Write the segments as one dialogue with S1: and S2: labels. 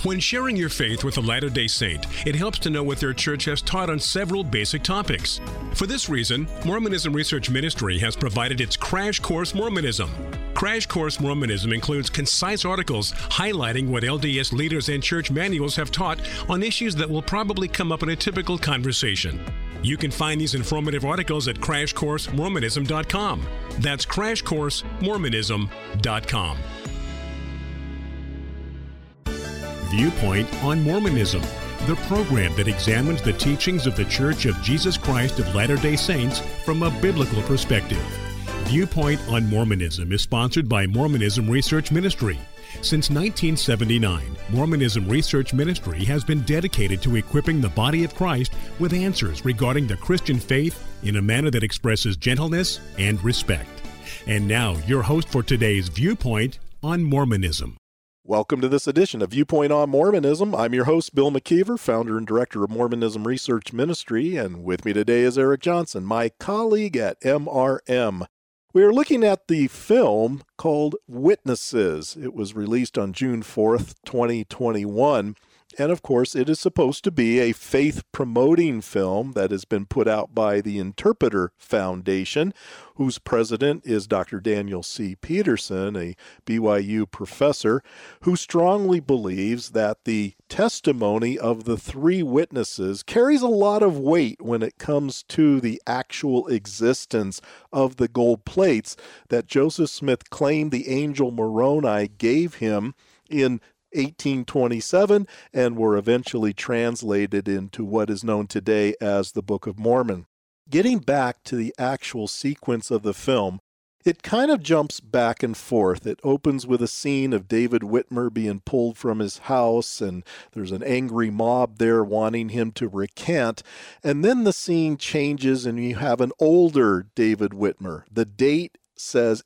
S1: When sharing your faith with a Latter-day Saint, it helps to know what their church has taught on several basic topics. For this reason, Mormonism Research Ministry has provided its Crash Course Mormonism. Crash Course Mormonism includes concise articles highlighting what LDS leaders and church manuals have taught on issues that will probably come up in a typical conversation. You can find these informative articles at crashcoursemormonism.com. That's crashcoursemormonism.com. Viewpoint on Mormonism, the program that examines the teachings of the Church of Jesus Christ of Latter-day Saints from a biblical perspective. Viewpoint on Mormonism is sponsored by Mormonism Research Ministry. Since 1979, Mormonism Research Ministry has been dedicated to equipping the body of Christ with answers regarding the Christian faith in a manner that expresses gentleness and respect. And now, your host for today's Viewpoint on Mormonism.
S2: Welcome to this edition of Viewpoint on Mormonism. I'm your host, Bill McKeever, founder and director of Mormonism Research Ministry, and with me today is Eric Johnson, my colleague at MRM. We are looking at the film called Witnesses. It was released on June 4th, 2021. And of course, it is supposed to be a faith-promoting film that has been put out by the Interpreter Foundation, whose president is Dr. Daniel C. Peterson, a BYU professor, who strongly believes that the testimony of the three witnesses carries a lot of weight when it comes to the actual existence of the gold plates that Joseph Smith claimed the angel Moroni gave him in 1827 and were eventually translated into what is known today as the Book of Mormon. Getting back to the actual sequence of the film, it kind of jumps back and forth. It opens with a scene of David Whitmer being pulled from his house, and there's an angry mob there wanting him to recant. And then the scene changes, and you have an older David Whitmer. The date says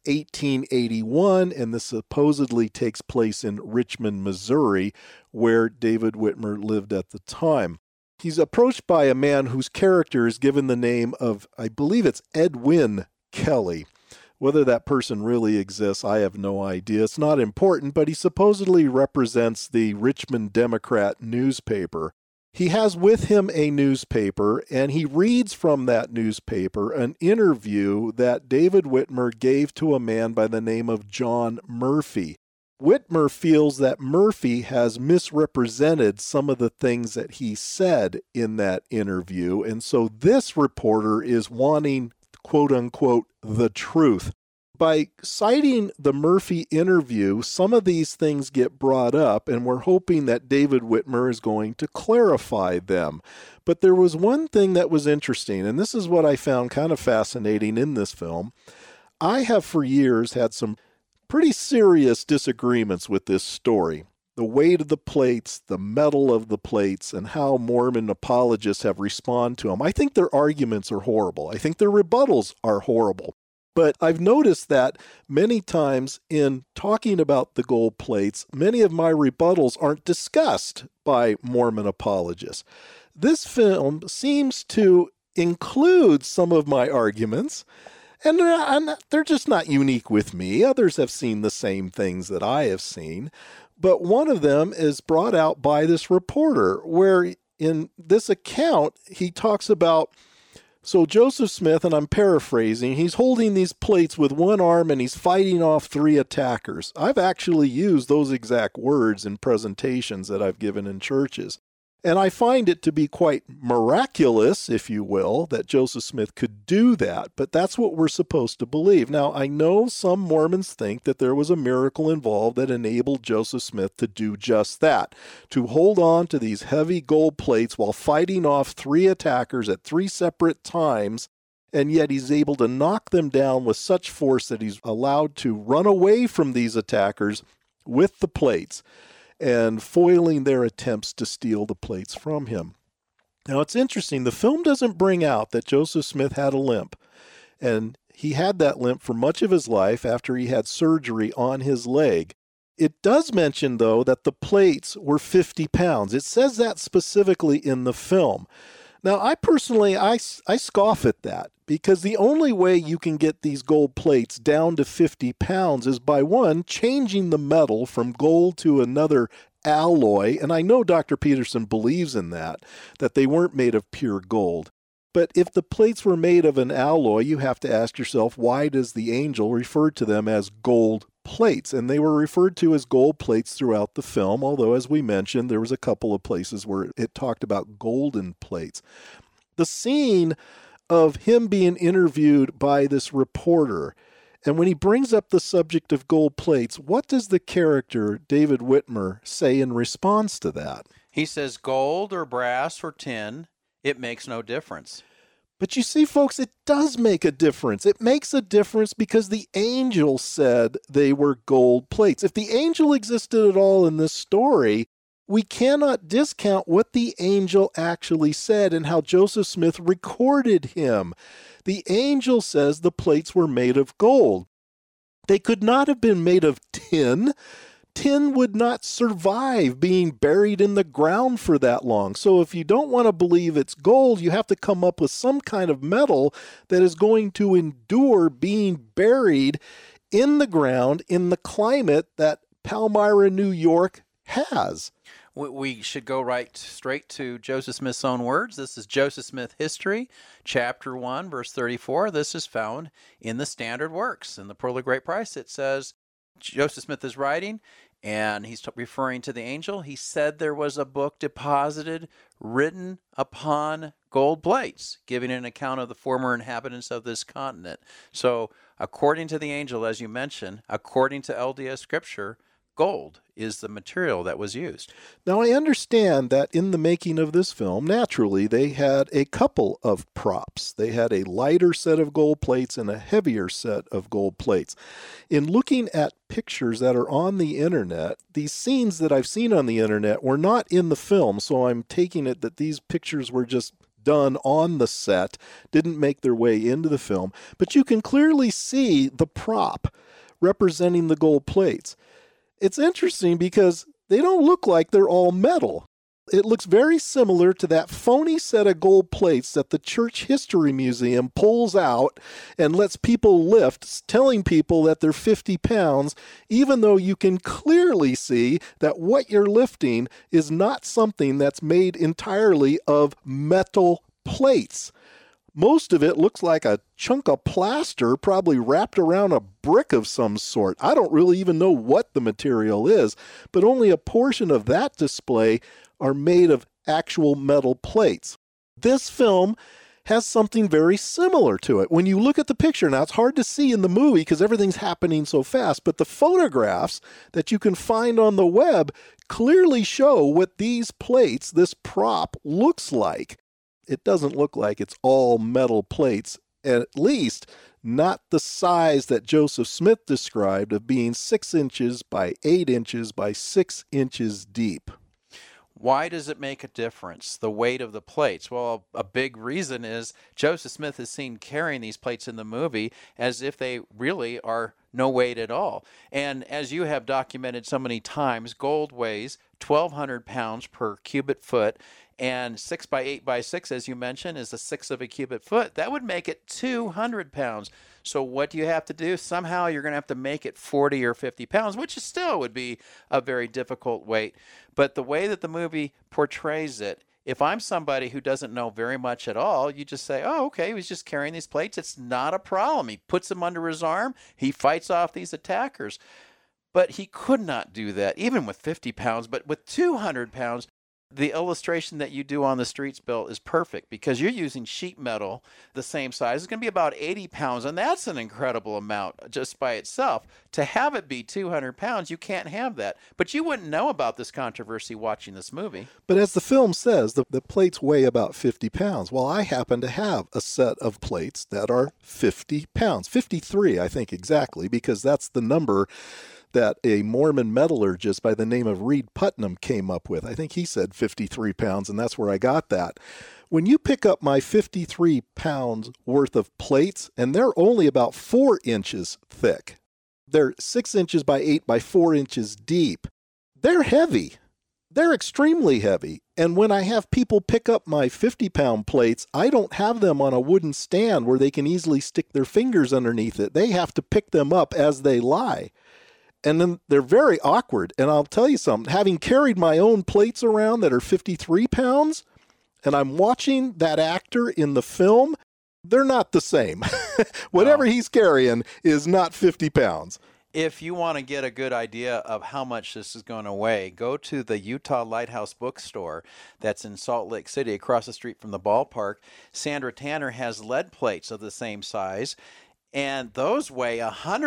S2: 1881, and this supposedly takes place in Richmond, Missouri, where David Whitmer lived at the time. He's approached by a man whose character is given the name of, I believe it's Edwin Kelly. Whether that person really exists, I have no idea. It's not important, but he supposedly represents the Richmond Democrat newspaper. He has with him a newspaper, and he reads from that newspaper an interview that David Whitmer gave to a man by the name of John Murphy. Whitmer feels that Murphy has misrepresented some of the things that he said in that interview, and so this reporter is wanting, quote-unquote, the truth. By citing the Murphy interview, some of these things get brought up, and we're hoping that David Whitmer is going to clarify them. But there was one thing that was interesting, and this is what I found kind of fascinating in this film. I have for years had some pretty serious disagreements with this story. The weight of the plates, the metal of the plates, and how Mormon apologists have responded to them. I think their arguments are horrible. I think their rebuttals are horrible. But I've noticed that many times in talking about the gold plates, many of my rebuttals aren't discussed by Mormon apologists. This film seems to include some of my arguments, and they're just not unique with me. Others have seen the same things that I have seen. But one of them is brought out by this reporter, where in this account, he talks about, so Joseph Smith, and I'm paraphrasing, he's holding these plates with one arm and he's fighting off three attackers. I've actually used those exact words in presentations that I've given in churches. And I find it to be quite miraculous, if you will, that Joseph Smith could do that, but that's what we're supposed to believe. Now, I know some Mormons think that there was a miracle involved that enabled Joseph Smith to do just that, to hold on to these heavy gold plates while fighting off three attackers at three separate times, and yet he's able to knock them down with such force that he's allowed to run away from these attackers with the plates, and foiling their attempts to steal the plates from him. Now, it's interesting. The film doesn't bring out that Joseph Smith had a limp, and he had that limp for much of his life after he had surgery on his leg. It does mention, though, that the plates were 50 pounds. It says that specifically in the film. Now, I personally, I scoff at that, because the only way you can get these gold plates down to 50 pounds is by, one, changing the metal from gold to another alloy, and I know Dr. Peterson believes in that they weren't made of pure gold. But if the plates were made of an alloy, you have to ask yourself, why does the angel refer to them as gold plates? And they were referred to as gold plates throughout the film, although, as we mentioned, there was a couple of places where it talked about golden plates. The scene of him being interviewed by this reporter, and when he brings up the subject of gold plates, what does the character, David Whitmer, say in response to that?
S3: He says, gold or brass or tin, it makes no difference.
S2: But you see, folks, it does make a difference. It makes a difference because the angel said they were gold plates. If the angel existed at all in this story, we cannot discount what the angel actually said and how Joseph Smith recorded him. The angel says the plates were made of gold. They could not have been made of tin. Tin would not survive being buried in the ground for that long. So if you don't want to believe it's gold, you have to come up with some kind of metal that is going to endure being buried in the ground in the climate that Palmyra, New York has.
S3: We should go straight to Joseph Smith's own words. This is Joseph Smith History, Chapter 1, verse 34. This is found in the Standard Works. In the Pearl of Great Price, it says, Joseph Smith is writing, and he's referring to the angel. He said there was a book deposited, written upon gold plates, giving an account of the former inhabitants of this continent. So, according to the angel, as you mentioned, according to LDS Scripture, gold is the material that was used.
S2: Now, I understand that in the making of this film, naturally, they had a couple of props. They had a lighter set of gold plates and a heavier set of gold plates. In looking at pictures that are on the internet, these scenes that I've seen on the internet were not in the film, so I'm taking it that these pictures were just done on the set, didn't make their way into the film. But you can clearly see the prop representing the gold plates. It's interesting because they don't look like they're all metal. It looks very similar to that phony set of gold plates that the Church History Museum pulls out and lets people lift, telling people that they're 50 pounds, even though you can clearly see that what you're lifting is not something that's made entirely of metal plates. Most of it looks like a chunk of plaster probably wrapped around a brick of some sort. I don't really even know what the material is, but only a portion of that display are made of actual metal plates. This film has something very similar to it. When you look at the picture, now it's hard to see in the movie because everything's happening so fast, but the photographs that you can find on the web clearly show what these plates, this prop, looks like. It doesn't look like it's all metal plates, at least not the size that Joseph Smith described of being 6 inches by 8 inches by 6 inches deep.
S3: Why does it make a difference, the weight of the plates? Well, a big reason is Joseph Smith is seen carrying these plates in the movie as if they really are no weight at all. And as you have documented so many times, gold weighs 1,200 pounds per cubic foot, and 6 by 8 by 6, as you mentioned, is a sixth of a cubic foot. That would make it 200 pounds. So what do you have to do? Somehow you're going to have to make it 40 or 50 pounds, which still would be a very difficult weight. But the way that the movie portrays it, if I'm somebody who doesn't know very much at all, you just say, oh, okay, he was just carrying these plates. It's not a problem. He puts them under his arm. He fights off these attackers. But he could not do that, even with 50 pounds. But with 200 pounds, the illustration that you do on the streets, Bill, is perfect because you're using sheet metal the same size. It's going to be about 80 pounds, and that's an incredible amount just by itself. To have it be 200 pounds, you can't have that. But you wouldn't know about this controversy watching this movie.
S2: But as the film says, the plates weigh about 50 pounds. Well, I happen to have a set of plates that are 50 pounds, 53, I think exactly, because that's the number that a Mormon metallurgist by the name of Reed Putnam came up with. I think he said 53 pounds, and that's where I got that. When you pick up my 53 pounds worth of plates, and they're only about 4 inches thick, they're 6 inches by 8 by 4 inches deep, they're heavy. They're extremely heavy. And when I have people pick up my 50-pound plates, I don't have them on a wooden stand where they can easily stick their fingers underneath it. They have to pick them up as they lie. and then they're very awkward. And I'll tell you something, having carried my own plates around that are 53 pounds, and I'm watching that actor in the film, they're not the same. Whatever he's carrying is not 50 pounds.
S3: If you want to get a good idea of how much this is going to weigh, go to the Utah Lighthouse Bookstore that's in Salt Lake City across the street from the ballpark. Sandra Tanner has lead plates of the same size, and those weigh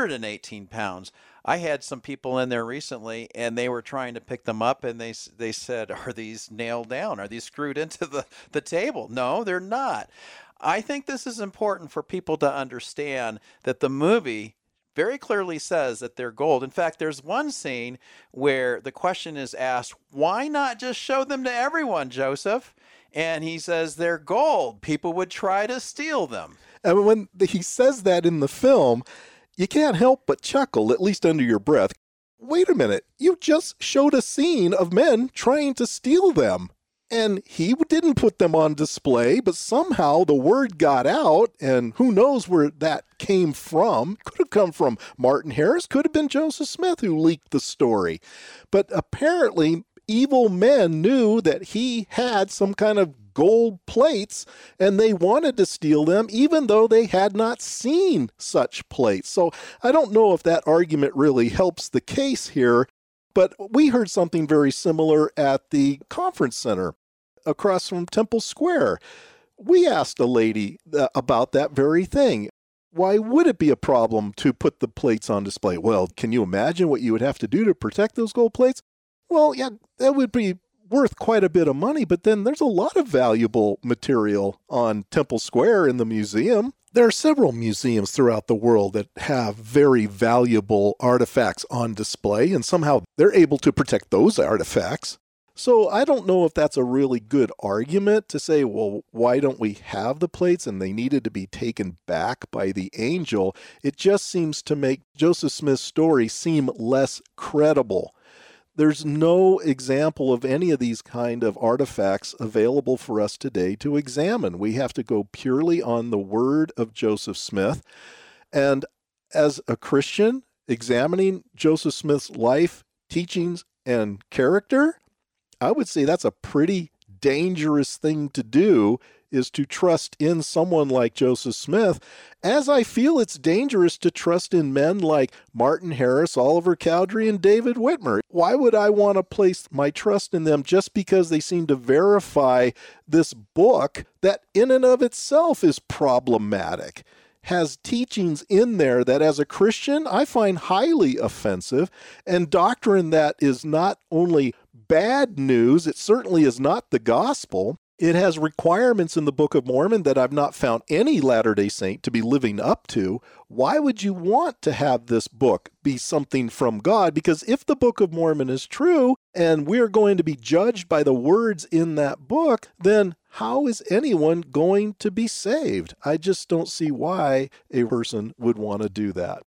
S3: 118 pounds. I had some people in there recently, and they were trying to pick them up, and they said, are these nailed down? Are these screwed into the table? No, they're not. I think this is important for people to understand that the movie very clearly says that they're gold. In fact, there's one scene where the question is asked, why not just show them to everyone, Joseph? And he says they're gold. People would try to steal them.
S2: And when he says that in the film, you can't help but chuckle, at least under your breath. Wait a minute, you just showed a scene of men trying to steal them. And he didn't put them on display, but somehow the word got out, and who knows where that came from. Could have come from Martin Harris, could have been Joseph Smith who leaked the story. But apparently, evil men knew that he had some kind of gold plates, and they wanted to steal them, even though they had not seen such plates. So I don't know if that argument really helps the case here. But we heard something very similar at the conference center across from Temple Square. We asked a lady about that very thing. Why would it be a problem to put the plates on display? Well, can you imagine what you would have to do to protect those gold plates? Well, yeah, that would be worth quite a bit of money, but then there's a lot of valuable material on Temple Square in the museum. There are several museums throughout the world that have very valuable artifacts on display, and somehow they're able to protect those artifacts. So I don't know if that's a really good argument to say, well, why don't we have the plates and they needed to be taken back by the angel? It just seems to make Joseph Smith's story seem less credible. There's no example of any of these kind of artifacts available for us today to examine. We have to go purely on the word of Joseph Smith. And as a Christian, examining Joseph Smith's life, teachings, and character, I would say that's a pretty dangerous thing to do, is to trust in someone like Joseph Smith, as I feel it's dangerous to trust in men like Martin Harris, Oliver Cowdery, and David Whitmer. Why would I want to place my trust in them just because they seem to verify this book that in and of itself is problematic? Has teachings in there that as a Christian I find highly offensive, and doctrine that is not only bad news, it certainly is not the gospel. It has requirements in the Book of Mormon that I've not found any Latter-day Saint to be living up to. Why would you want to have this book be something from God? Because if the Book of Mormon is true and we're going to be judged by the words in that book, then how is anyone going to be saved? I just don't see why a person would want to do that.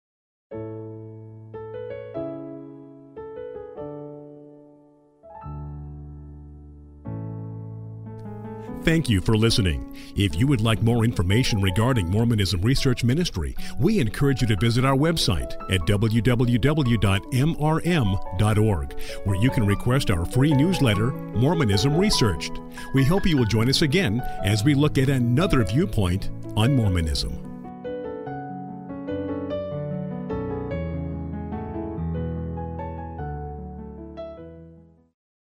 S1: Thank you for listening. If you would like more information regarding Mormonism Research Ministry, we encourage you to visit our website at www.mrm.org, where you can request our free newsletter, Mormonism Researched. We hope you will join us again as we look at another viewpoint on Mormonism.